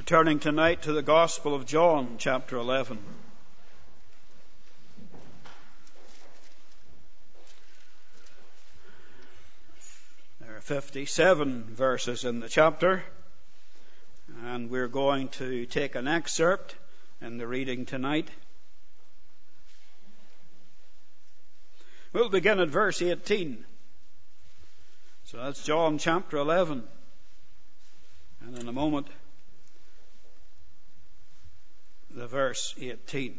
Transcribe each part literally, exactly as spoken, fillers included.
Turning tonight to the Gospel of John, chapter eleven. There are fifty-seven verses in the chapter, and we're going to take an excerpt in the reading tonight. We'll begin at verse eighteen. So that's John chapter eleven. And in a moment, the verse eighteen.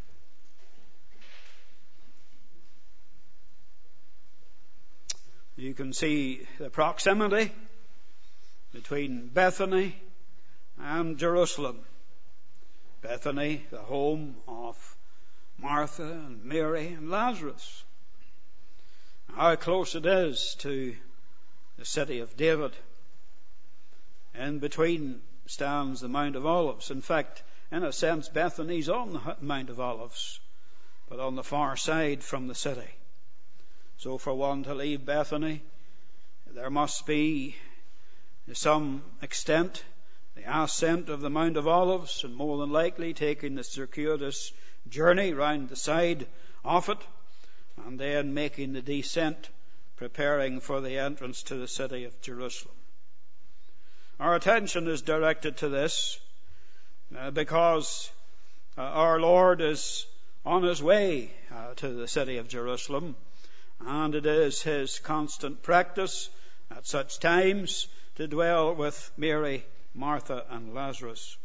You can see the proximity between Bethany and Jerusalem. Bethany, the home of Martha and Mary and Lazarus. How close it is to the city of David. In between stands the Mount of Olives. In fact, in a sense, Bethany's on the Mount of Olives, but on the far side from the city. So for one to leave Bethany, there must be, to some extent, the ascent of the Mount of Olives, and more than likely taking the circuitous journey round the side of it, and then making the descent, preparing for the entrance to the city of Jerusalem. Our attention is directed to this Uh, because uh, our Lord is on his way uh, to the city of Jerusalem, and it is his constant practice at such times to dwell with Mary, Martha, and Lazarus.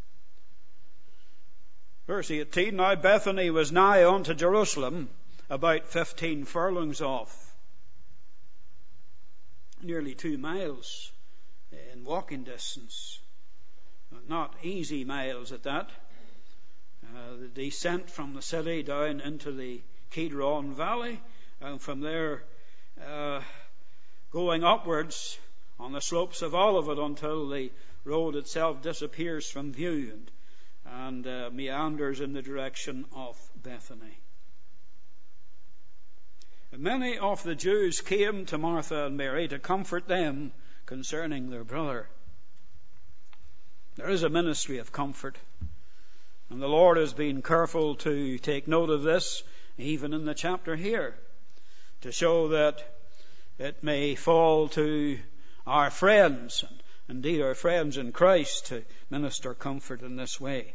Verse eighteen, Now Bethany was nigh unto Jerusalem, about fifteen furlongs off, nearly two miles in walking distance. Not easy miles at that. Uh, the descent from the city down into the Kidron Valley, and from there uh, going upwards on the slopes of Olivet until the road itself disappears from view and, and uh, meanders in the direction of Bethany. And many of the Jews came to Martha and Mary to comfort them concerning their brother. There is a ministry of comfort, and the Lord has been careful to take note of this, even in the chapter here, to show that it may fall to our friends, and indeed our friends in Christ, to minister comfort in this way.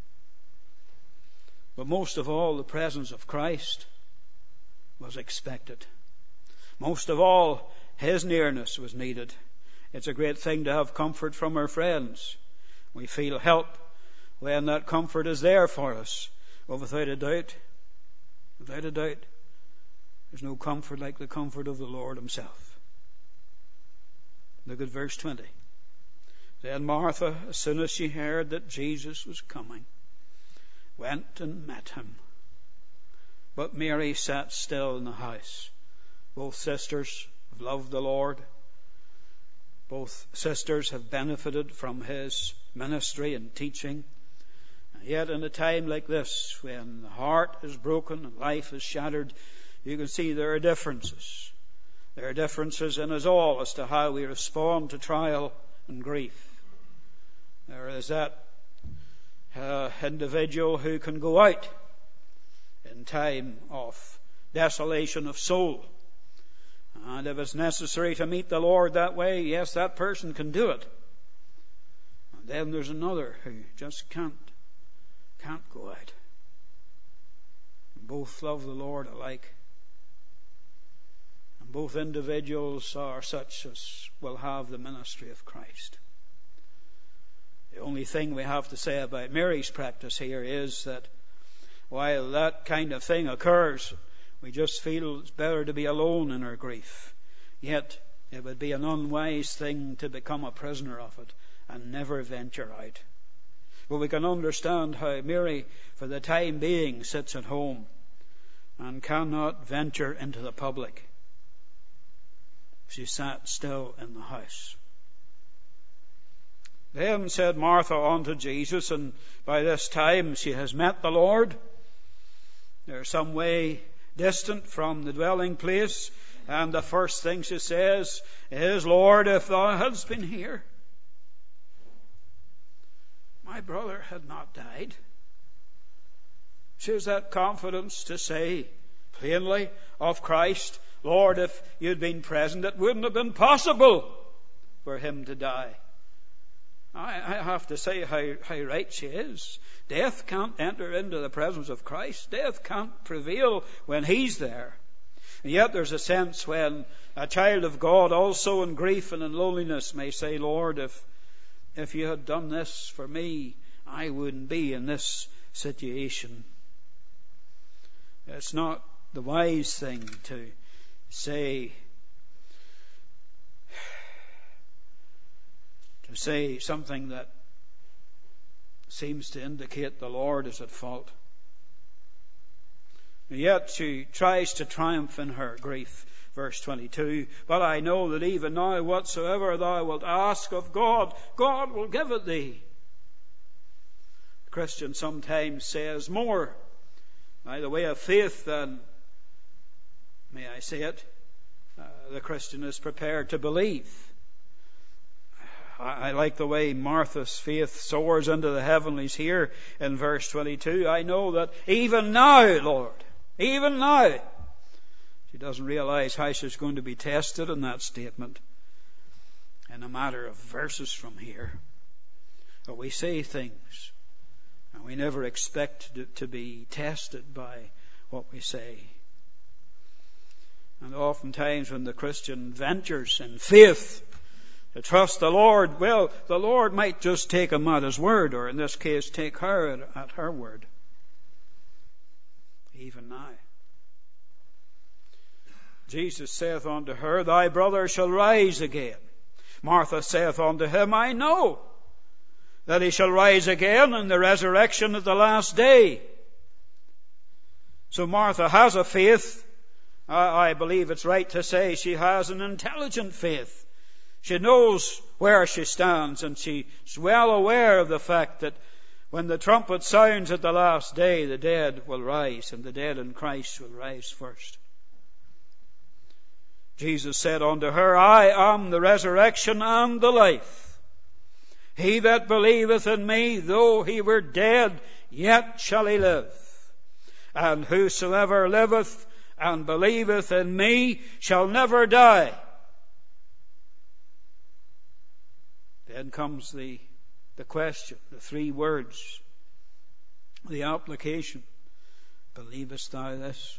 But most of all, the presence of Christ was expected. Most of all, his nearness was needed. It's a great thing to have comfort from our friends. We feel help when that comfort is there for us. Well, without a doubt, without a doubt, there's no comfort like the comfort of the Lord himself. Look at verse twenty. Then Martha, as soon as she heard that Jesus was coming, went and met him. But Mary sat still in the house. Both sisters have loved the Lord. Both sisters have benefited from his ministry and teaching. And yet in a time like this, when the heart is broken and life is shattered, you can see there are differences. There are differences in us all as to how we respond to trial and grief. There is that uh, individual who can go out in time of desolation of soul. And if it's necessary to meet the Lord that way, yes, that person can do it. And then there's another who just can't, can't go out. And both love the Lord alike. And both individuals are such as will have the ministry of Christ. The only thing we have to say about Mary's practice here is that while that kind of thing occurs, we just feel it's better to be alone in our grief. Yet it would be an unwise thing to become a prisoner of it and never venture out. But we can understand how Mary, for the time being, sits at home and cannot venture into the public. She sat still in the house. Then said Martha unto Jesus, and by this time she has met the Lord. They're some way distant from the dwelling place, and the first thing she says is, Lord, if thou hadst been here. my brother had not died. She has that confidence to say plainly of Christ, Lord, if you'd been present, it wouldn't have been possible for him to die. I, I have to say how, how right she is. Death can't enter into the presence of Christ. Death can't prevail when he's there. And yet there's a sense when a child of God, also in grief and in loneliness, may say, Lord, if, if you had done this for me, I wouldn't be in this situation. It's not the wise thing to say, to say something that seems to indicate the Lord is at fault. And yet she tries to triumph in her grief. Verse twenty-two, but I know that even now whatsoever thou wilt ask of God, God will give it thee. The Christian sometimes says more by the way of faith than, may I say it, uh, the Christian is prepared to believe. I, I like the way Martha's faith soars into the heavenlies here in verse twenty-two. I know that even now, Lord, even now. She doesn't realize how she's going to be tested in that statement in a matter of verses from here. But we say things and we never expect to be tested by what we say. And oftentimes when the Christian ventures in faith to trust the Lord, well, the Lord might just take him at his word, or in this case take her at, at her word. Even now. Jesus saith unto her, thy brother shall rise again. Martha saith unto him, I know that he shall rise again in the resurrection at the last day. So Martha has a faith. I, I believe it's right to say she has an intelligent faith. She knows where she stands, and she's well aware of the fact that when the trumpet sounds at the last day, the dead will rise, and the dead in Christ will rise first. Jesus said unto her, I am the resurrection and the life. He that believeth in me, though he were dead, yet shall he live. And whosoever liveth and believeth in me shall never die. Then comes the, the question, the three words, the application. Believest thou this?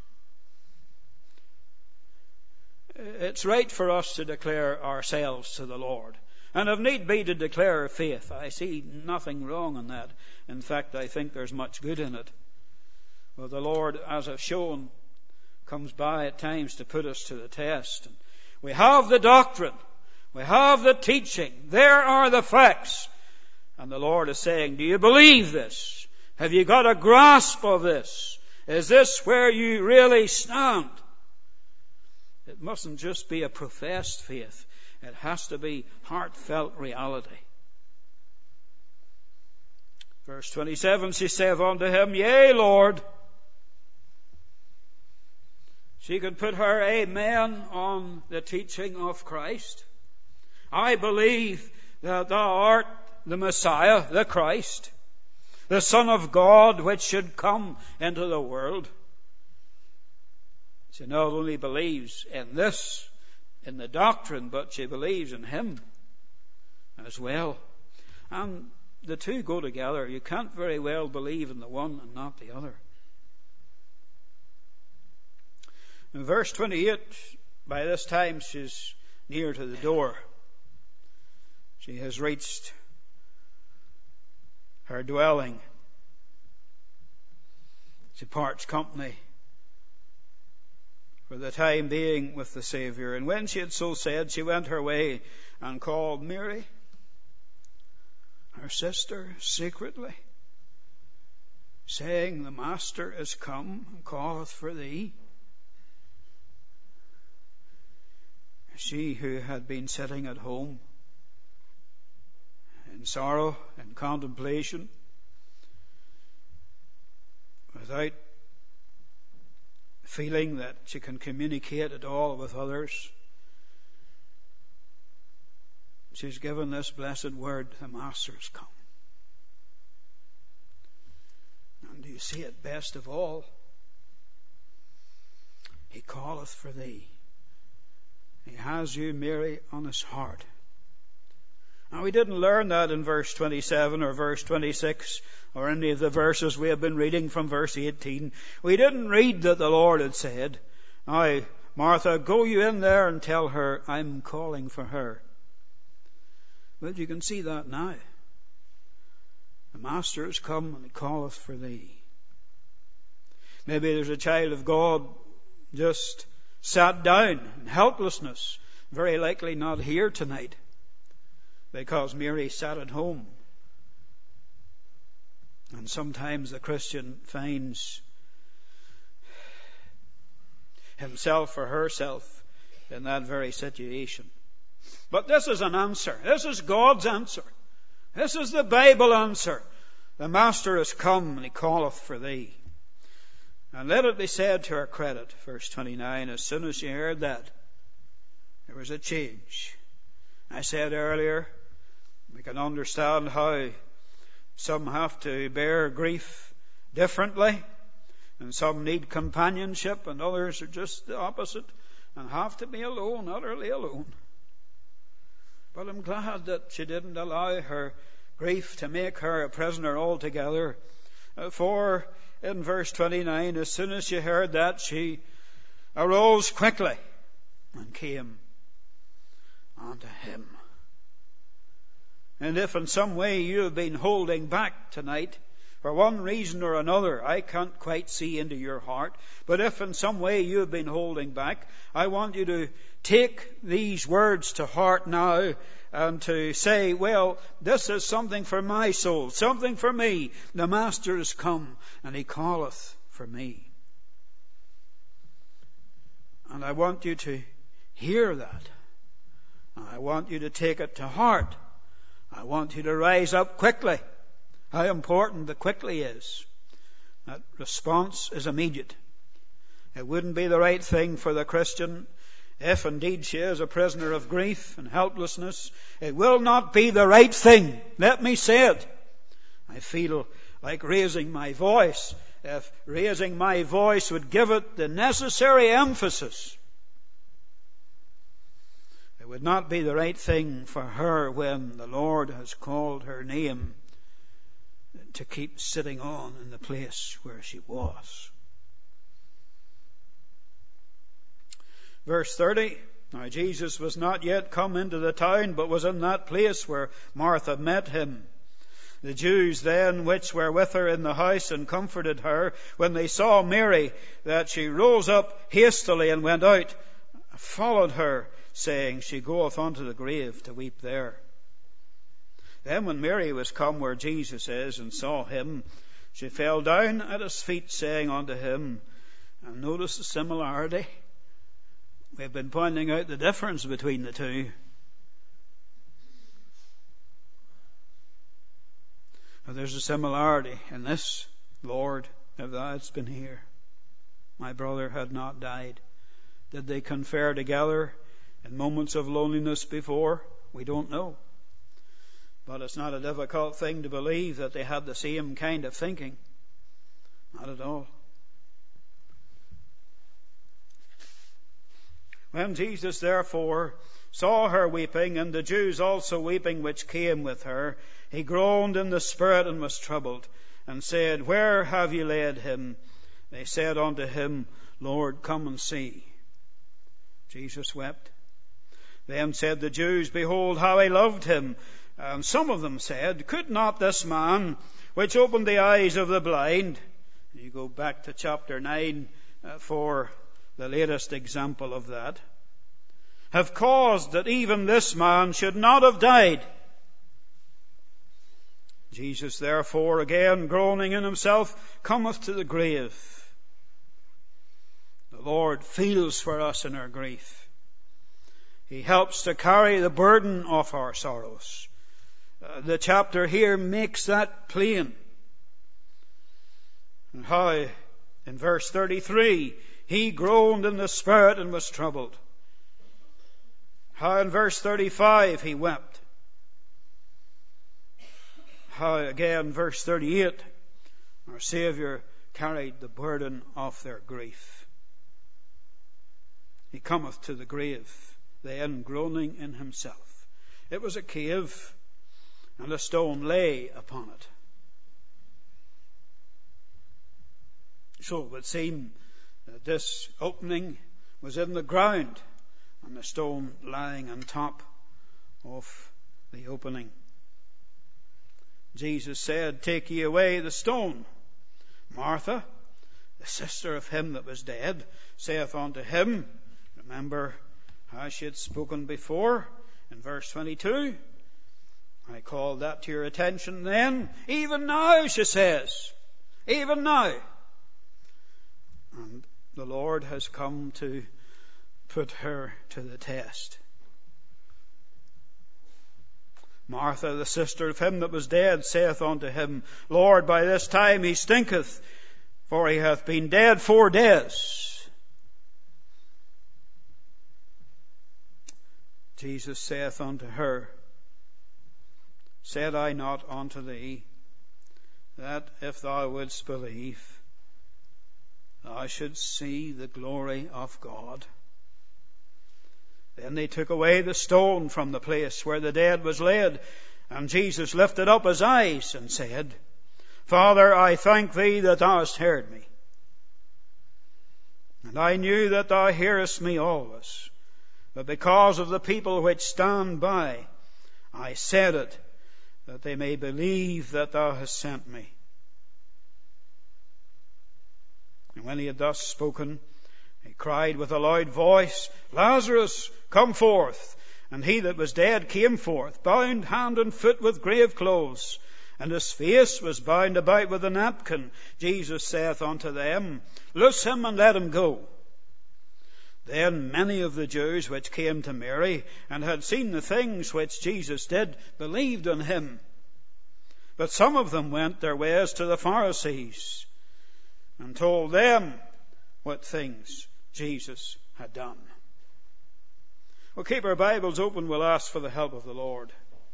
It's right for us to declare ourselves to the Lord. And if need be to declare our faith. I see nothing wrong in that. In fact, I think there's much good in it. Well, the Lord, as I've shown, comes by at times to put us to the test. And we have the doctrine. We have the teaching. There are the facts. And the Lord is saying, do you believe this? Have you got a grasp of this? Is this where you really stand? It mustn't just be a professed faith. It has to be heartfelt reality. Verse twenty-seven, she saith unto him, Yea, Lord. She could put her amen on the teaching of Christ. I believe that thou art the Messiah, the Christ, the Son of God, which should come into the world. She not only believes in this, in the doctrine, but she believes in him as well. And the two go together. You can't very well believe in the one and not the other. In verse twenty-eight, by this time she's near to the door. She has reached her dwelling. She parts company for the time being with the Saviour. And when she had so said, she went her way and called Mary, her sister, secretly, saying, The Master is come and calleth for thee. She who had been sitting at home in sorrow and contemplation, without feeling that she can communicate at all with others, she's given this blessed word, the Master has come. you see it best of all? He calleth for thee. He has you, Mary, on his heart. Now, we didn't learn that in verse twenty-seven or verse twenty-six or any of the verses we have been reading from verse eighteen. We didn't read that the Lord had said, now, Martha, go you in there and tell her I'm calling for her. Well, you can see that now. The Master has come and he calleth for thee. Maybe there's a child of God just sat down in helplessness, very likely not here tonight, because Mary sat at home. And sometimes the Christian finds himself or herself in that very situation. But this is an answer. This is God's answer. This is the Bible answer. The Master has come and he calleth for thee. And let it be said to our credit, verse twenty-nine, as soon as she heard that, there was a change. I said earlier, we can understand how some have to bear grief differently, and some need companionship, and others are just the opposite and have to be alone, utterly alone. But I'm glad that she didn't allow her grief to make her a prisoner altogether. For in verse twenty-nine, as soon as she heard that, she arose quickly and came unto him. And if in some way you have been holding back tonight, for one reason or another, I can't quite see into your heart, but if in some way you have been holding back, I want you to take these words to heart now and to say, well, this is something for my soul, something for me. The Master has come and he calleth for me. And I want you to hear that. I want you to take it to heart. I want you to rise up quickly. How important the quickly is. That response is immediate. It wouldn't be the right thing for the Christian, if indeed she is a prisoner of grief and helplessness. It will not be the right thing. Let me say it. I feel like raising my voice. If raising my voice would give it the necessary emphasis, it would not be the right thing for her, when the Lord has called her name, to keep sitting on in the place where she was. Verse thirty, now Jesus was not yet come into the town, but was in that place where Martha met him. The Jews then which were with her in the house and comforted her, when they saw Mary, that she rose up hastily and went out, followed her, saying, she goeth unto the grave to weep there. Then when Mary was come where Jesus is, and saw him, she fell down at his feet, saying unto him, and notice the similarity. We've been pointing out the difference between the two. But there's a similarity in this. Lord, if thou hadst been here, my brother had not died. Did they confer together in moments of loneliness before? We don't know. But it's not a difficult thing to believe that they had the same kind of thinking. Not at all. When Jesus therefore saw her weeping, and the Jews also weeping which came with her, he groaned in the spirit and was troubled, and said, where have ye laid him? They said unto him, Lord, come and see. Jesus wept. Then said the Jews, behold how he loved him. And some of them said, could not this man, which opened the eyes of the blind, you go back to chapter nine uh, for the latest example of that, have caused that even this man should not have died? Jesus therefore, again groaning in himself, cometh to the grave. The Lord feels for us in our grief. He helps to carry the burden of our sorrows. Uh, the chapter here makes that plain. And how, in verse thirty-three, he groaned in the spirit and was troubled. How in verse thirty-five he wept. How again, verse thirty-eight, Our Saviour carried the burden of their grief. He cometh to the grave, then groaning in himself. It was a cave, and a stone lay upon it. So it would seem that this opening was in the ground, and the stone lying on top of the opening. Jesus said, "Take ye away the stone." Martha, the sister of him that was dead, saith unto him, remember how she had spoken before in verse twenty-two. I called that to your attention then. Even now, she says. Even now. And the Lord has come to put her to the test. Martha, the sister of him that was dead, saith unto him, Lord, by this time he stinketh, for he hath been dead four days. Jesus saith unto her, Said I not unto thee, that if thou wouldst believe, thou shouldst see the glory of God? Then they took away the stone from the place where the dead was laid, and Jesus lifted up his eyes and said, Father, I thank thee that thou hast heard me. And I knew that thou hearest me always, but because of the people which stand by, I said it, that they may believe that thou hast sent me. And when he had thus spoken, he cried with a loud voice, Lazarus, come forth. And he that was dead came forth, bound hand and foot with grave clothes, and his face was bound about with a napkin. Jesus saith unto them, Loose him and let him go. Then many of the Jews which came to Mary, and had seen the things which Jesus did, believed on him. But some of them went their ways to the Pharisees, and told them what things Jesus had done. We'll keep our Bibles open. We'll ask for the help of the Lord.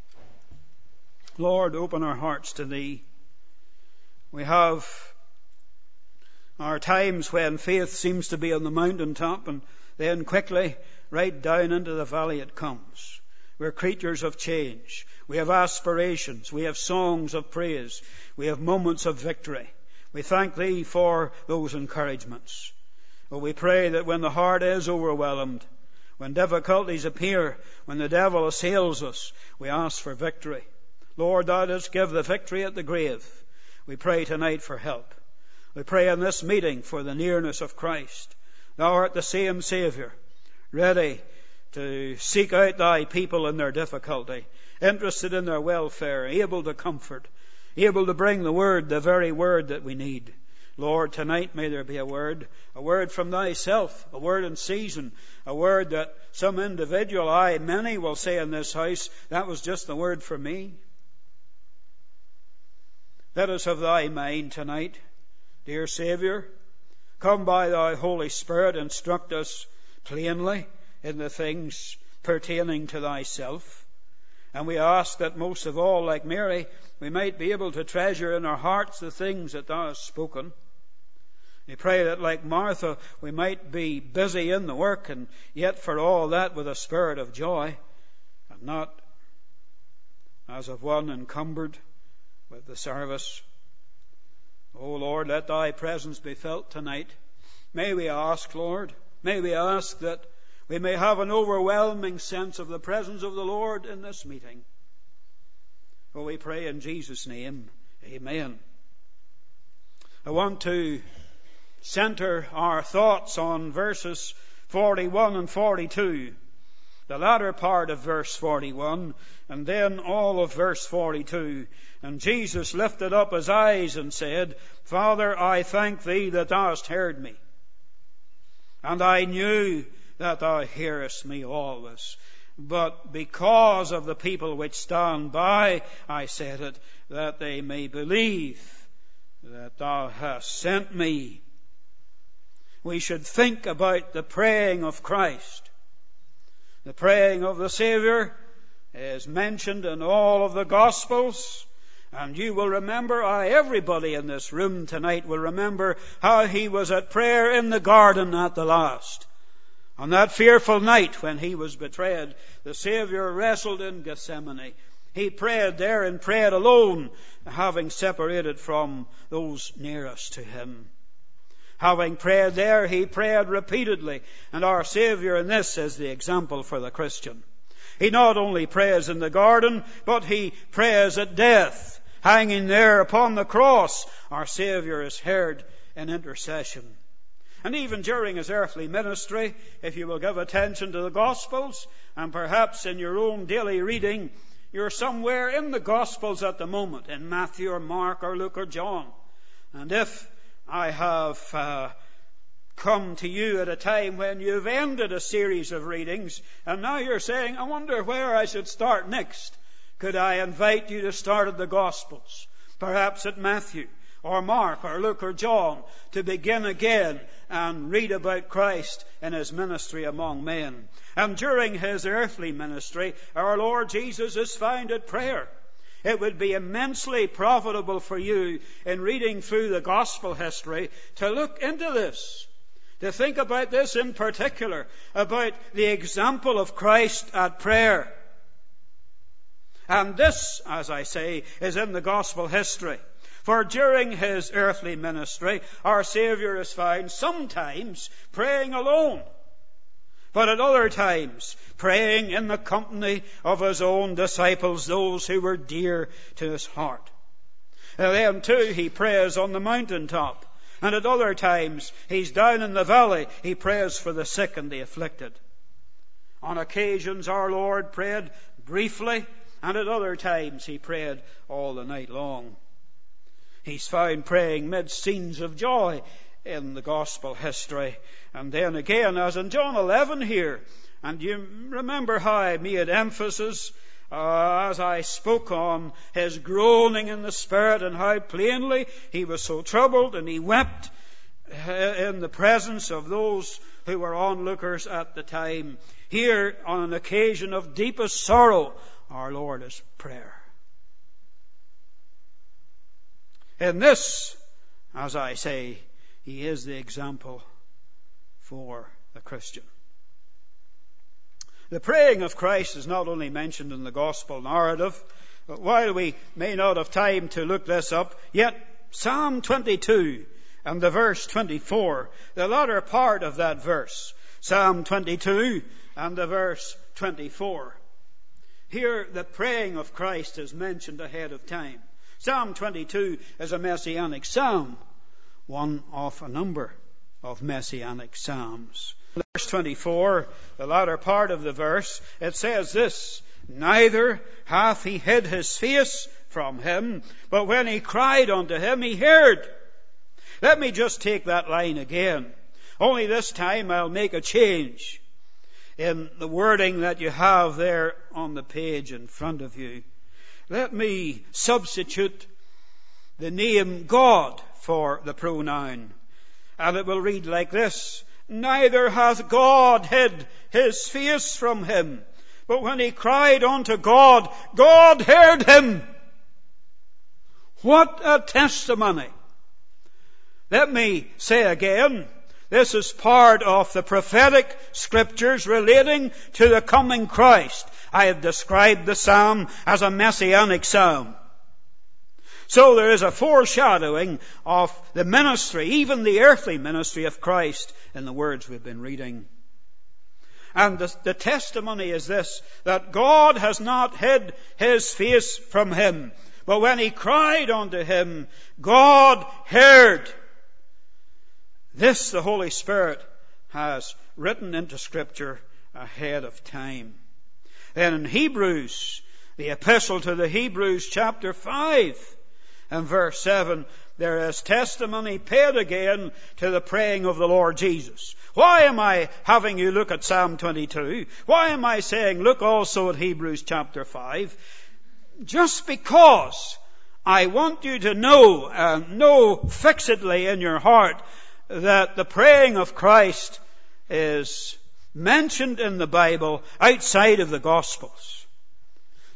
Lord, open our hearts to Thee. We have our times when faith seems to be on the mountaintop, and then quickly right down into the valley it comes. We're creatures of change. We have aspirations. We have songs of praise. We have moments of victory. We thank Thee for those encouragements. But we pray that when the heart is overwhelmed, when difficulties appear, when the devil assails us, we ask for victory. Lord, Thou dost give the victory at the grave. We pray tonight for help. We pray in this meeting for the nearness of Christ. Thou art the same Saviour, ready to seek out Thy people in their difficulty, interested in their welfare, able to comfort, able to bring the word, the very word that we need. Lord, tonight may there be a word, a word from Thyself, a word in season, a word that some individual, aye, many will say in this house, that was just the word for me. Let us have Thy mind tonight, dear Saviour. Come by Thy Holy Spirit, instruct us plainly in the things pertaining to Thyself. And we ask that most of all, like Mary, we might be able to treasure in our hearts the things that Thou hast spoken. We pray that, like Martha, we might be busy in the work, and yet for all that with a spirit of joy, and not as of one encumbered with the service. O Lord, let Thy presence be felt tonight. May we ask, Lord, may we ask that we may have an overwhelming sense of the presence of the Lord in this meeting. For we pray in Jesus' name, amen. I want to center our thoughts on verses forty-one and forty-two. The latter part of verse forty-one, and then all of verse forty-two. And Jesus lifted up his eyes and said, Father, I thank Thee that Thou hast heard me. And I knew that Thou hearest me always. But because of the people which stand by, I said it, that they may believe that Thou hast sent me. We should think about the praying of Christ. The praying of the Saviour is mentioned in all of the Gospels, And you will remember, I, everybody in this room tonight will remember how he was at prayer in the garden at the last. On that fearful night when he was betrayed, the Saviour wrestled in Gethsemane. He prayed there and prayed alone, having separated from those nearest to him. Having prayed there, he prayed repeatedly. And our Saviour in this is the example for the Christian. He not only prays in the garden, but he prays at death. Hanging there upon the cross, our Saviour is heard in intercession. And even during his earthly ministry, if you will give attention to the Gospels, and perhaps in your own daily reading, you're somewhere in the Gospels at the moment, in Matthew or Mark or Luke or John. And if I have uh, come to you at a time when you've ended a series of readings, and now you're saying, I wonder where I should start next, could I invite you to start at the Gospels, perhaps at Matthew or Mark or Luke or John, to begin again and read about Christ in his ministry among men. And during his earthly ministry, our Lord Jesus is found at prayer. It would be immensely profitable for you in reading through the gospel history to look into this, to think about this in particular, about the example of Christ at prayer. And this, as I say, is in the gospel history. For during his earthly ministry, our Saviour is found sometimes praying alone, but at other times praying in the company of his own disciples, those who were dear to his heart. And then too he prays on the mountaintop, and at other times he's down in the valley. He prays for the sick and the afflicted. On occasions our Lord prayed briefly, and at other times he prayed all the night long. He's found praying mid scenes of joy in the gospel history. And then again, as in John eleven here, and you remember how I made emphasis uh, as I spoke on his groaning in the Spirit, and how plainly he was so troubled, and he wept in the presence of those who were onlookers at the time. Here, on an occasion of deepest sorrow, our Lord is prayer. In this, as I say, he is the example for the Christian. The praying of Christ is not only mentioned in the gospel narrative, but while we may not have time to look this up, yet Psalm twenty-two and the verse twenty-four, the latter part of that verse, Psalm twenty-two and the verse twenty-four. Here the praying of Christ is mentioned ahead of time. Psalm twenty-two is a messianic psalm, one of a number of messianic psalms. Verse twenty-four, the latter part of the verse, it says this: Neither hath he hid his face from him, but when he cried unto him, he heard. Let me just take that line again. Only this time I'll make a change in the wording that you have there on the page in front of you. Let me substitute the name God for the pronoun. And it will read like this: Neither hath God hid his face from him, but when he cried unto God, God heard him. What a testimony! Let me say again, this is part of the prophetic scriptures relating to the coming Christ. I have described the psalm as a messianic psalm. So there is a foreshadowing of the ministry, even the earthly ministry of Christ, in the words we've been reading. And the, the testimony is this, that God has not hid his face from him, but when he cried unto him, God heard. This the Holy Spirit has written into Scripture ahead of time. Then in Hebrews, the epistle to the Hebrews, chapter five and verse seven, there is testimony paid again to the praying of the Lord Jesus. Why am I having you look at Psalm twenty-two? Why am I saying look also at Hebrews chapter five? Just because I want you to know, uh, know fixedly in your heart, that the praying of Christ is mentioned in the Bible outside of the Gospels.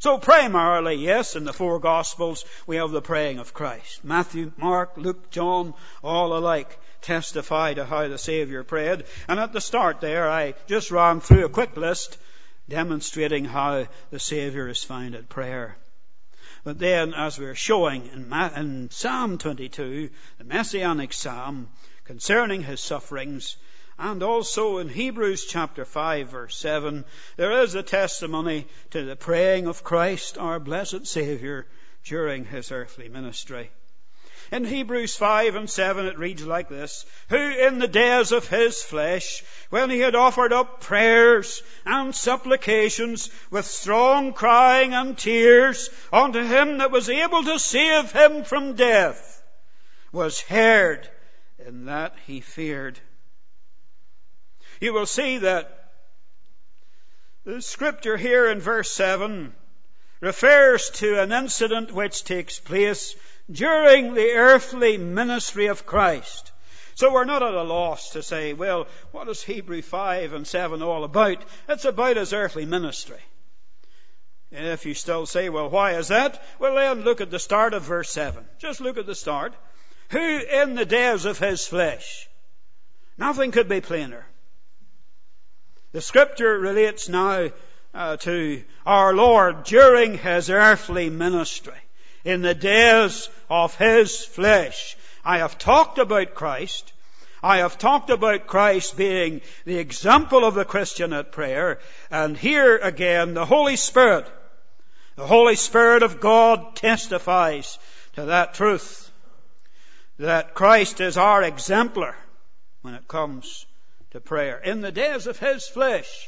So primarily, yes, in the four Gospels we have the praying of Christ. Matthew, Mark, Luke, John, all alike testify to how the Saviour prayed. And at the start there I just ran through a quick list demonstrating how the Saviour is found at prayer. But then, as we're showing in, Ma- in Psalm twenty-two, the Messianic Psalm, concerning his sufferings, and also in Hebrews chapter five, verse seven, there is a testimony to the praying of Christ, our blessed Saviour, during his earthly ministry. In Hebrews five and seven it reads like this: who in the days of his flesh, when he had offered up prayers and supplications with strong crying and tears unto him that was able to save him from death, was heard in that he feared. You will see that the scripture here in verse seven refers to an incident which takes place during the earthly ministry of Christ. So we're not at a loss to say, well, what is Hebrews five and seven all about? It's about his earthly ministry. And if you still say, well, why is that? Well, then look at the start of verse seven. Just look at the start. Who in the days of his flesh? Nothing could be plainer. The scripture relates now uh, to our Lord during his earthly ministry. In the days of his flesh. I have talked about Christ. I have talked about Christ being the example of the Christian at prayer. And here again, the Holy Spirit, the Holy Spirit of God testifies to that truth, that Christ is our exemplar when it comes to prayer. In the days of his flesh.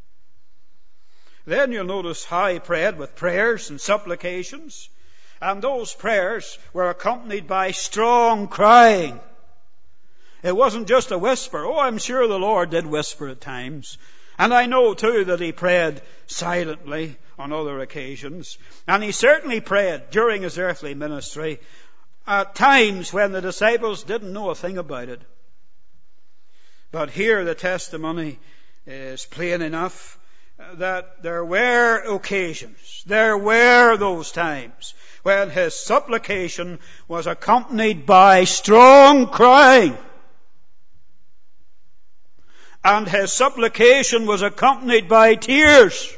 Then you'll notice how he prayed with prayers and supplications. And those prayers were accompanied by strong crying. It wasn't just a whisper. Oh, I'm sure the Lord did whisper at times. And I know too that he prayed silently on other occasions. And he certainly prayed during his earthly ministry at times when the disciples didn't know a thing about it. But here the testimony is plain enough that there were occasions, there were those times when his supplication was accompanied by strong crying. And his supplication was accompanied by tears.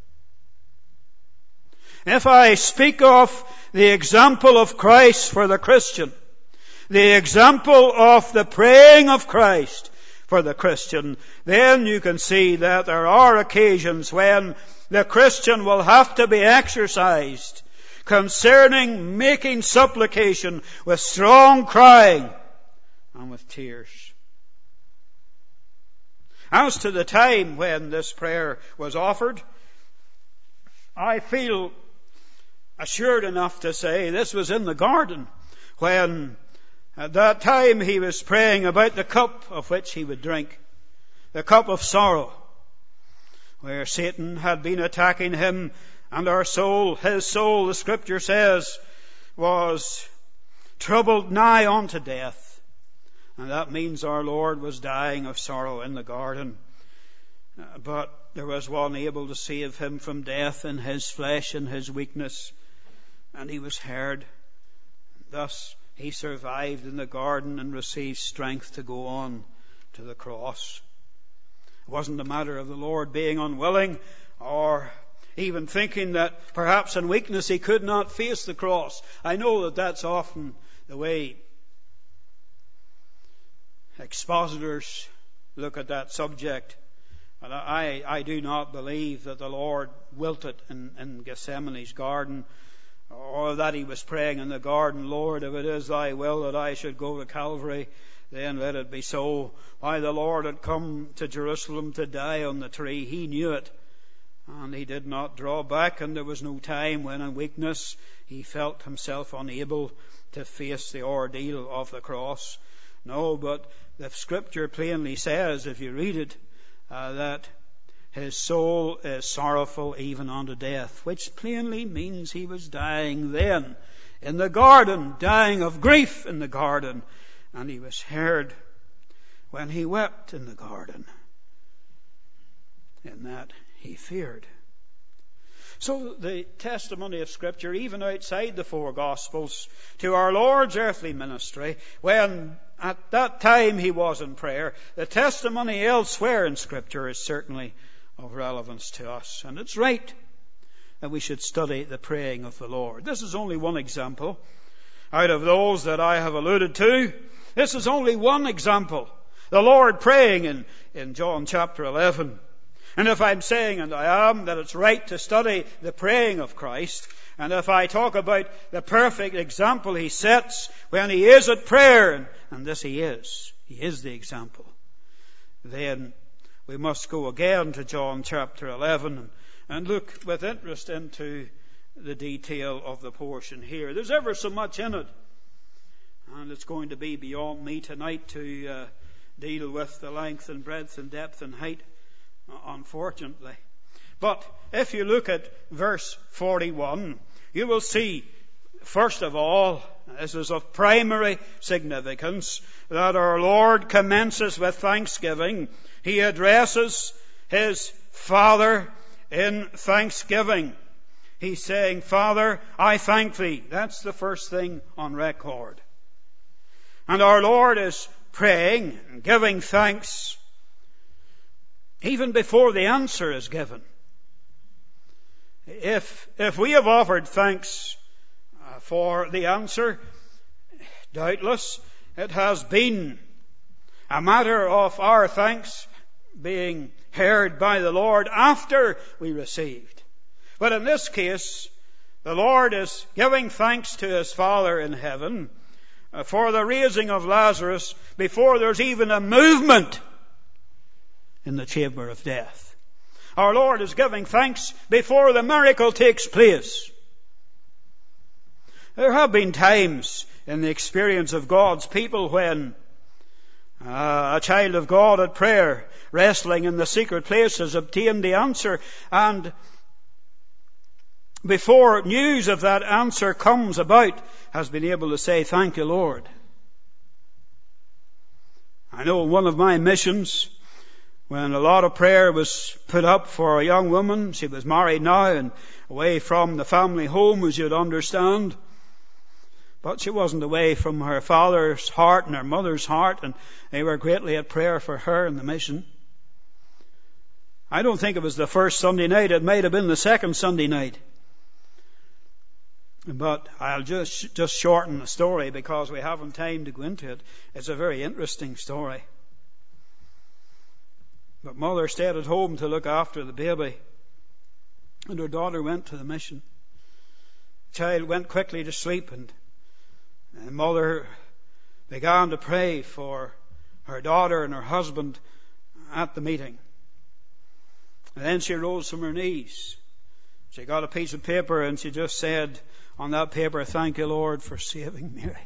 If I speak of the example of Christ for the Christian, the example of the praying of Christ for the Christian, then you can see that there are occasions when the Christian will have to be exercised concerning making supplication with strong crying and with tears. As to the time when this prayer was offered, I feel assured enough to say this was in the garden, when at that time he was praying about the cup of which he would drink, the cup of sorrow, where Satan had been attacking him, and our soul, his soul, the scripture says, was troubled nigh unto death. And that means our Lord was dying of sorrow in the garden. But there was one able to save him from death in his flesh and his weakness. And he was heard. Thus he survived in the garden and received strength to go on to the cross. It wasn't a matter of the Lord being unwilling or even thinking that perhaps in weakness he could not face the cross. I know that that's often the way expositors look at that subject. And I, I do not believe that the Lord wilted in, in Gethsemane's garden, or that he was praying in the garden, Lord, if it is thy will that I should go to Calvary, then let it be so. Why the Lord had come to Jerusalem to die on the tree, he knew it. And he did not draw back, and there was no time when in weakness he felt himself unable to face the ordeal of the cross. No, but the scripture plainly says, if you read it, uh, that his soul is sorrowful even unto death, which plainly means he was dying then in the garden, dying of grief in the garden. And he was heard when he wept in the garden, in that he feared. So the testimony of Scripture, even outside the four Gospels, to our Lord's earthly ministry, when at that time he was in prayer, the testimony elsewhere in Scripture is certainly of relevance to us. And it's right that we should study the praying of the Lord. This is only one example out of those that I have alluded to. This is only one example. The Lord praying in, in John chapter eleven. And if I'm saying, and I am, that it's right to study the praying of Christ, and if I talk about the perfect example he sets when he is at prayer, and, and this he is, he is the example, then we must go again to John chapter eleven and, and look with interest into the detail of the portion here. There's ever so much in it, and it's going to be beyond me tonight to uh, deal with the length and breadth and depth and height, unfortunately. But if you look at verse forty-one, you will see, first of all, this is of primary significance, that our Lord commences with thanksgiving. He addresses his Father in thanksgiving. He's saying, Father, I thank thee. That's the first thing on record. And our Lord is praying and giving thanks even before the answer is given. If, if we have offered thanks uh, for the answer, doubtless it has been a matter of our thanks being heard by the Lord after we received. But in this case, the Lord is giving thanks to his Father in heaven uh, for the raising of Lazarus before there's even a movement in the chamber of death. Our Lord is giving thanks before the miracle takes place. There have been times in the experience of God's people when uh, a child of God at prayer, wrestling in the secret place, has obtained the answer, and before news of that answer comes about, has been able to say, thank you, Lord. I know in one of my missions, when a lot of prayer was put up for a young woman, she was married now and away from the family home, as you'd understand. But she wasn't away from her father's heart and her mother's heart, and they were greatly at prayer for her in the mission. I don't think it was the first Sunday night. It might have been the second Sunday night. But I'll just, just shorten the story because we haven't time to go into it. It's a very interesting story. But mother stayed at home to look after the baby, and her daughter went to the mission. The child went quickly to sleep, and, and mother began to pray for her daughter and her husband at the meeting. And then she rose from her knees. She got a piece of paper and she just said on that paper, thank you, Lord, for saving Mary.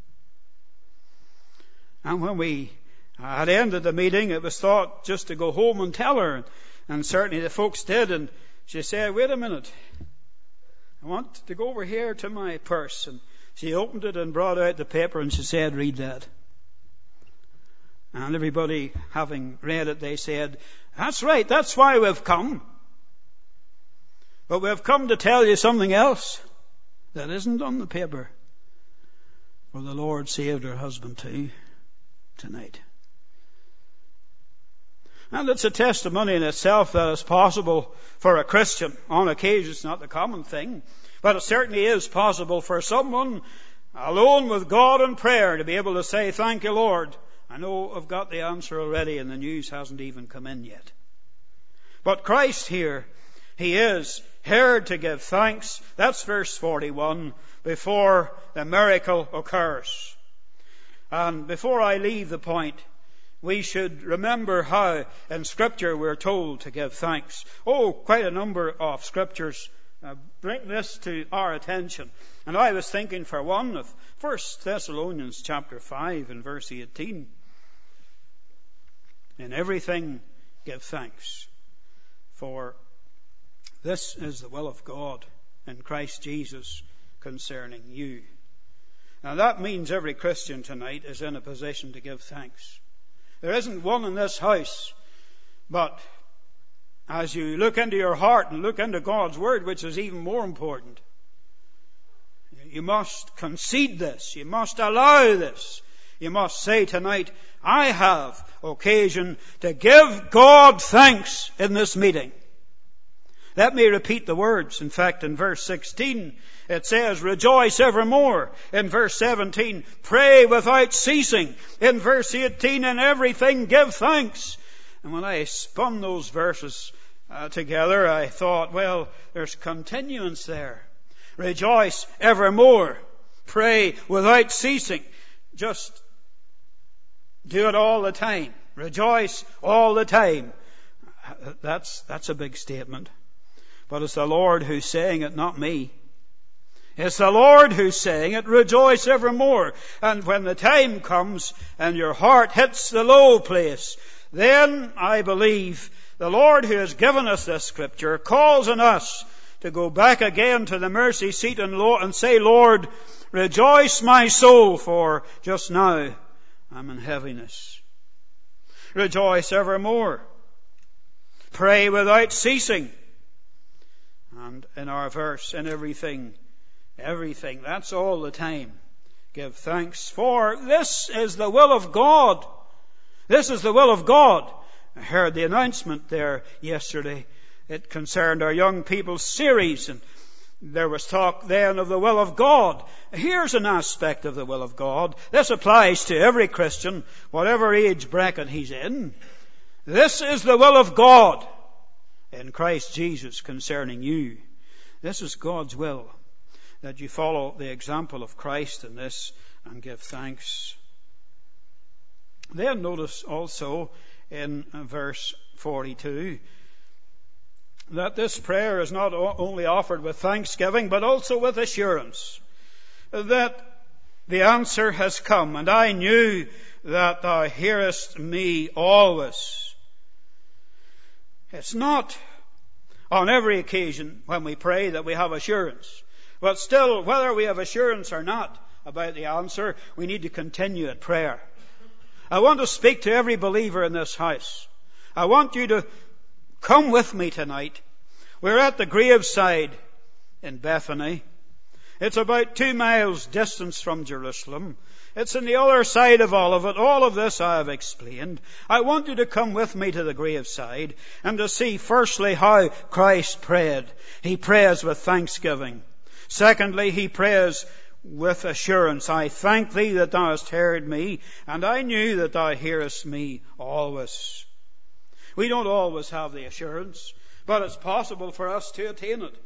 And when we had ended the meeting, it was thought just to go home and tell her. And certainly the folks did. And she said, wait a minute. I want to go over here to my purse. And she opened it and brought out the paper and she said, read that. And everybody, having read it, they said, that's right, that's why we've come. But we've come to tell you something else that isn't on the paper. For the Lord saved her husband too tonight. And it's a testimony in itself that it's possible for a Christian. On occasion, it's not the common thing. But it certainly is possible for someone alone with God in prayer to be able to say, thank you, Lord. I know I've got the answer already and the news hasn't even come in yet. But Christ here, he is heard to give thanks. That's verse forty-one, before the miracle occurs. And before I leave the point, we should remember how in Scripture we're told to give thanks. Oh, quite a number of Scriptures uh, bring this to our attention. And I was thinking, for one, of First Thessalonians chapter five and verse eighteen. In everything give thanks, for this is the will of God in Christ Jesus concerning you. Now that means every Christian tonight is in a position to give thanks. There isn't one in this house but as you look into your heart and look into God's Word, which is even more important, you must concede this. You must allow this. You must say tonight, I have occasion to give God thanks in this meeting. Let me repeat the words. In fact, in verse sixteen, it says, rejoice evermore. In verse seventeen, pray without ceasing. In verse eighteen, in everything give thanks. And when I spun those verses uh, together, I thought, well, there's continuance there. Rejoice evermore. Pray without ceasing. Just do it all the time. Rejoice all the time. That's, that's a big statement. But it's the Lord who's saying it, not me. It's the Lord who's saying it. Rejoice evermore. And when the time comes and your heart hits the low place, then I believe the Lord who has given us this scripture calls on us to go back again to the mercy seat and, lo- and say, Lord, rejoice my soul, for just now I'm in heaviness. Rejoice evermore. Pray without ceasing. And in our verse, in everything, everything, that's all the time. Give thanks, for this is the will of God. This is the will of God. I heard the announcement there yesterday. It concerned our young people's series, and there was talk then of the will of God. Here's an aspect of the will of God. This applies to every Christian, whatever age bracket he's in. This is the will of God in Christ Jesus concerning you. This is God's will, that you follow the example of Christ in this and give thanks. Then notice also in verse forty-two that this prayer is not only offered with thanksgiving, but also with assurance that the answer has come. And I knew that thou hearest me always. It's not on every occasion when we pray that we have assurance. But still, whether we have assurance or not about the answer, we need to continue at prayer. I want to speak to every believer in this house. I want you to come with me tonight. We're at the graveside in Bethany. It's about two miles distance from Jerusalem. It's on the other side of Olivet. All of this I have explained. I want you to come with me to the graveside and to see firstly how Christ prayed. He prays with thanksgiving. Secondly, he prays with assurance. I thank thee that thou hast heard me, and I knew that thou hearest me always. We don't always have the assurance, but it's possible for us to attain it.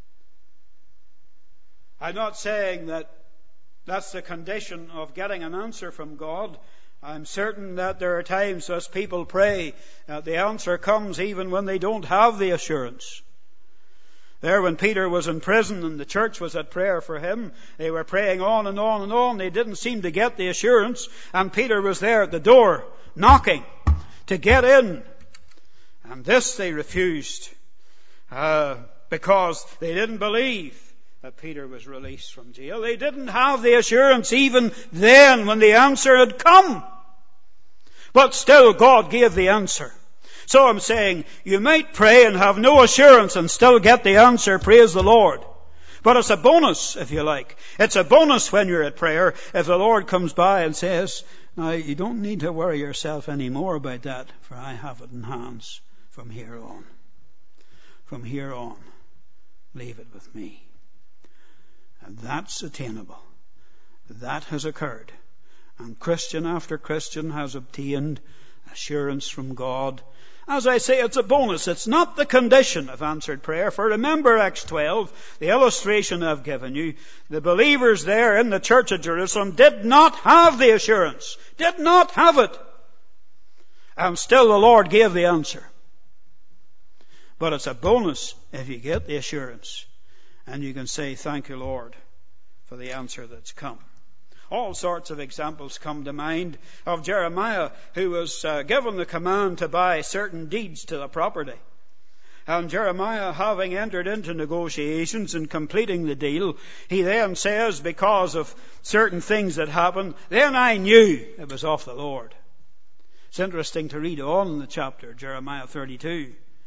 I'm not saying that that's the condition of getting an answer from God. I'm certain that there are times as people pray that the answer comes even when they don't have the assurance. There, when Peter was in prison and the church was at prayer for him, they were praying on and on and on. They didn't seem to get the assurance. And Peter was there at the door, knocking to get in. And this they refused uh, because they didn't believe that Peter was released from jail. They didn't have the assurance even then when the answer had come. But still God gave the answer. So I'm saying, you might pray and have no assurance and still get the answer, praise the Lord. But it's a bonus, if you like. It's a bonus when you're at prayer if the Lord comes by and says, now you don't need to worry yourself any more about that, for I have it in hands from here on. From here on, leave it with me. And that's attainable. That has occurred. And Christian after Christian has obtained assurance from God. As I say, it's a bonus. It's not the condition of answered prayer. For remember Acts twelve, the illustration I've given you. The believers there in the church at Jerusalem did not have the assurance. Did not have it. And still the Lord gave the answer. But it's a bonus if you get the assurance. And you can say, thank you, Lord, for the answer that's come. All sorts of examples come to mind of Jeremiah, who was uh, given the command to buy certain deeds to the property. And Jeremiah, having entered into negotiations and completing the deal, he then says, because of certain things that happened, then I knew it was of the Lord. It's interesting to read on in the chapter, Jeremiah thirty-two.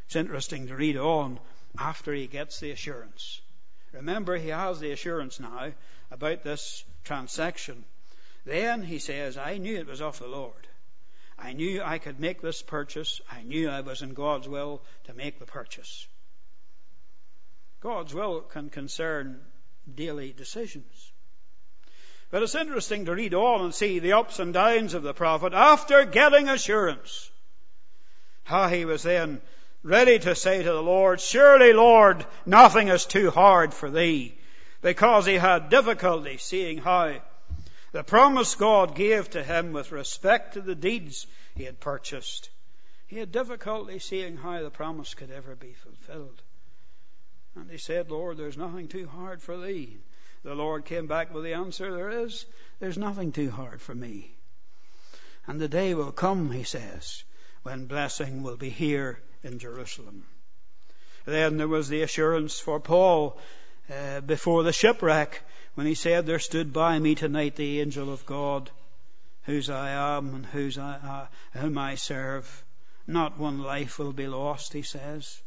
It's interesting to read on after he gets the assurance. Remember, he has the assurance now about this transaction. Then he says, I knew it was of the Lord. I knew I could make this purchase. I knew I was in God's will to make the purchase. God's will can concern daily decisions. But it's interesting to read on and see the ups and downs of the prophet after getting assurance. How he was then ready to say to the Lord, surely, Lord, nothing is too hard for thee. Because he had difficulty seeing how the promise God gave to him with respect to the deeds he had purchased. He had difficulty seeing how the promise could ever be fulfilled. And he said, Lord, there's nothing too hard for thee. The Lord came back with the answer, there is. There's nothing too hard for me. And the day will come, he says, when blessing will be here in Jerusalem. Then there was the assurance for Paul uh, before the shipwreck, when he said, there stood by me tonight the angel of God, whose I am and whose I, uh, whom I serve. Not one life will be lost, he says.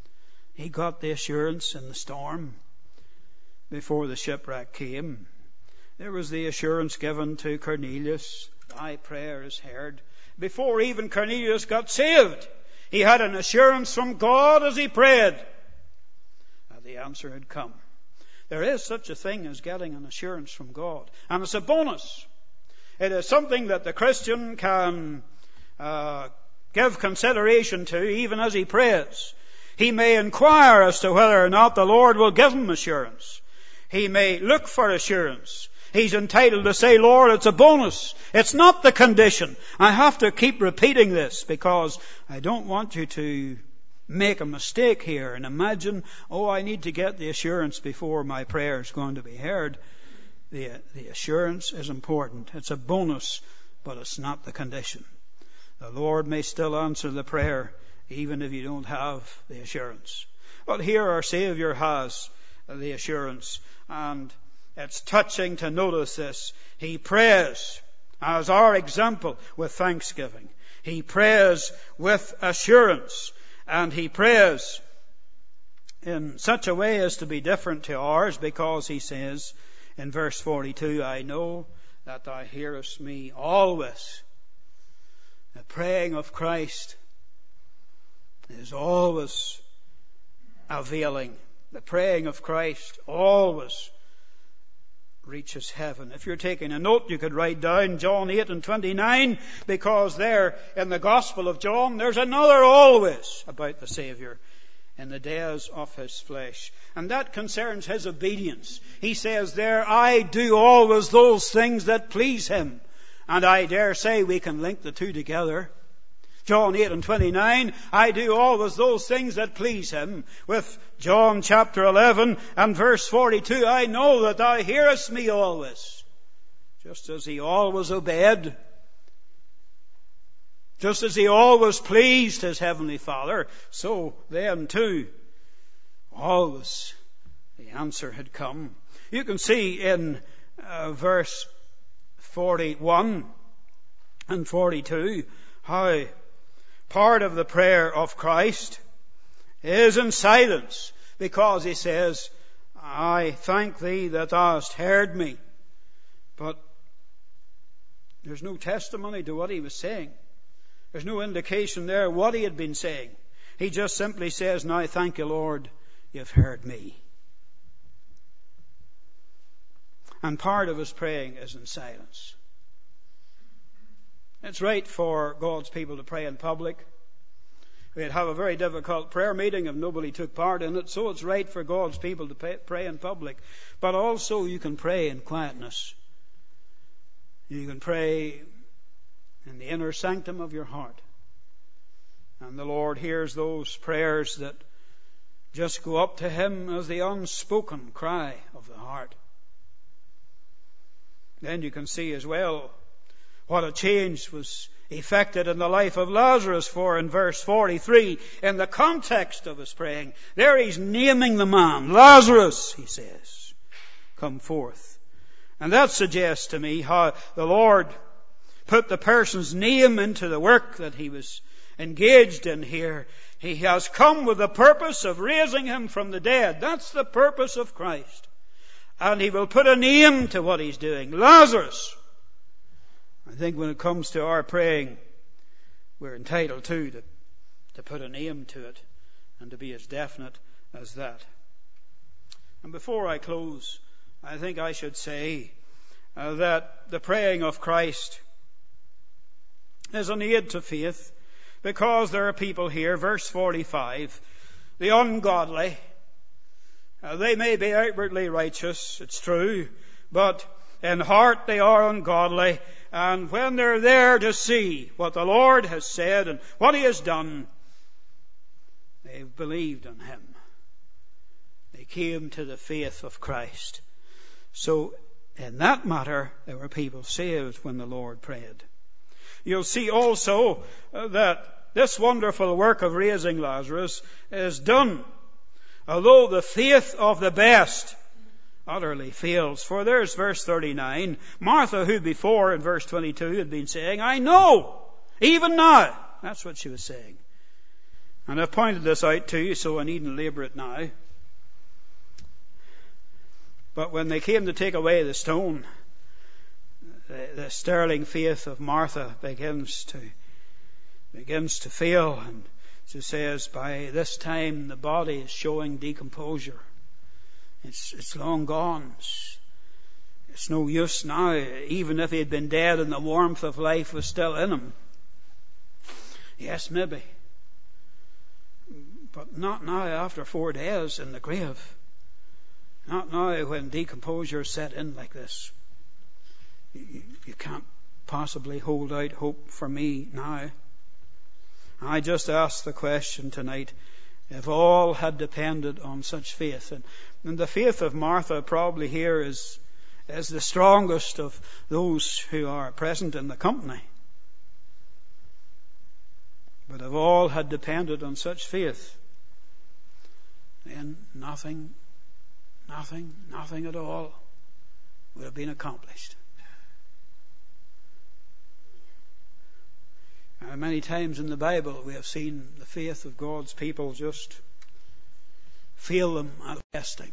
He got the assurance in the storm before the shipwreck came. There was the assurance given to Cornelius, thy prayer is heard. Before even Cornelius got saved, he had an assurance from God as he prayed that the answer had come. There is such a thing as getting an assurance from God. And it's a bonus. It is something that the Christian can uh, give consideration to even as he prays. He may inquire as to whether or not the Lord will give him assurance. He may look for assurance. He's entitled to say, Lord, it's a bonus. It's not the condition. I have to keep repeating this because I don't want you to make a mistake here and imagine, oh, I need to get the assurance before my prayer is going to be heard. The, the assurance is important. It's a bonus, but it's not the condition. The Lord may still answer the prayer even if you don't have the assurance. But here our Saviour has the assurance, and it's touching to notice this. He prays as our example with thanksgiving. He prays with assurance. And he prays in such a way as to be different to ours, because he says in verse forty-two, I know that thou hearest me always. The praying of Christ is always availing. The praying of Christ always reaches heaven. If you're taking a note, you could write down John eight and twenty-nine, because there in the Gospel of John there's another always about the Saviour in the days of his flesh. And that concerns his obedience. He says there, I do always those things that please him. And I dare say we can link the two together. John eight and twenty-nine, I do always those things that please him. With John chapter eleven and verse forty-two, I know that thou hearest me always. Just as he always obeyed, just as he always pleased his heavenly Father, so then too, always the answer had come. You can see in uh, verse forty-one and forty-two how part of the prayer of Christ is in silence, because he says, I thank thee that thou hast heard me. But there's no testimony to what he was saying. There's no indication there what he had been saying. He just simply says, now thank you, Lord, you've heard me. And part of his praying is in silence. It's right for God's people to pray in public. We'd have a very difficult prayer meeting if nobody took part in it, so it's right for God's people to pray, pray in public. But also you can pray in quietness. You can pray in the inner sanctum of your heart. And the Lord hears those prayers that just go up to him as the unspoken cry of the heart. Then you can see as well what a change was effected in the life of Lazarus, for in verse forty-three, in the context of his praying, there he's naming the man. Lazarus, he says, come forth. And that suggests to me how the Lord put the person's name into the work that he was engaged in here. He has come with the purpose of raising him from the dead. That's the purpose of Christ. And he will put a name to what he's doing. Lazarus. I think when it comes to our praying, we're entitled to, to, to put a name to it and to be as definite as that. And before I close, I think I should say uh, that the praying of Christ is an aid to faith, because there are people here, verse forty-five, the ungodly. Uh, they may be outwardly righteous, it's true, but in heart they are ungodly. And when they're there to see what the Lord has said and what he has done, they've believed in him. They came to the faith of Christ. So in that matter, there were people saved when the Lord prayed. You'll see also uh, that this wonderful work of raising Lazarus is done, although the faith of the best utterly fails. For there's verse thirty-nine. Martha, who before in verse twenty-two had been saying, I know, even now. That's what she was saying. And I've pointed this out to you, so I needn't labour it now. But when they came to take away the stone, the, the sterling faith of Martha begins to begins to fail. And she says, by this time the body is showing decomposure. It's, it's long gone. It's, it's no use now. Even if he had been dead and the warmth of life was still in him. Yes, maybe. But not now after four days in the grave. Not now when decomposure set in like this. You, you can't possibly hold out hope for me now. I just ask the question tonight, if all had depended on such faith. And, and the faith of Martha probably here is, is the strongest of those who are present in the company. But if all had depended on such faith, then nothing, nothing, nothing at all would have been accomplished. Uh, many times in the Bible we have seen the faith of God's people just fail them at testing.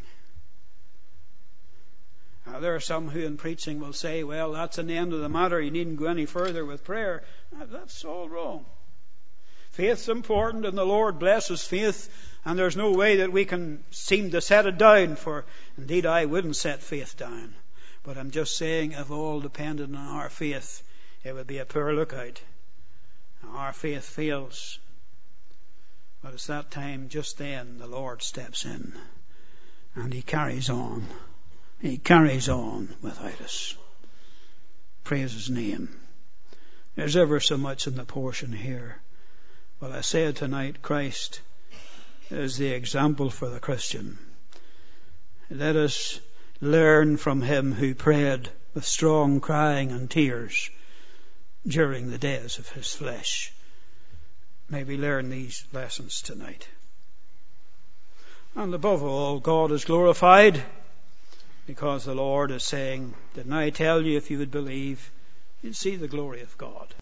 Uh, there are some who in preaching will say, well, that's an end of the matter, you needn't go any further with prayer. Uh, that's all wrong. Faith's important, and the Lord blesses faith, and there's no way that we can seem to set it down, for indeed I wouldn't set faith down. But I'm just saying, if all depended on our faith, it would be a poor lookout. Our faith fails. But it's that time, just then, the Lord steps in, and he carries on. He carries on without us. Praise his name. There's ever so much in the portion here. Well, I said tonight, Christ is the example for the Christian. Let us learn from him who prayed with strong crying and tears during the days of his flesh. May we learn these lessons tonight. And above all, God is glorified, because the Lord is saying, didn't I tell you if you would believe, you'd see the glory of God.